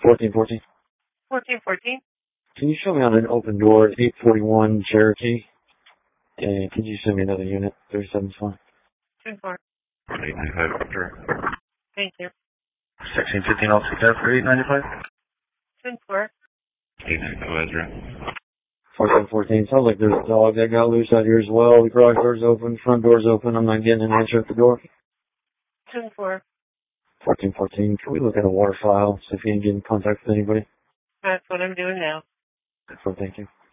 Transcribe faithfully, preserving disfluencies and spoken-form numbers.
fourteen fourteen. fourteen fourteen. Can you show me on an open door, eight forty-one Cherokee? And could you send me another unit? thirty-seven's fine. ten four. eight ninety-five after. Thank you. sixteen fifteen, I'll take that for eight ninety-five. ten four. eight ninety-five, Ezra. fourteen fourteen. Sounds like there's a dog that got loose out here as well. The garage door's open, front door's open. I'm not getting an answer at the door. ten four. fourteen fourteen. Can we look at a water file, see if you can get in contact with anybody? That's what I'm doing now. That's what, thank you.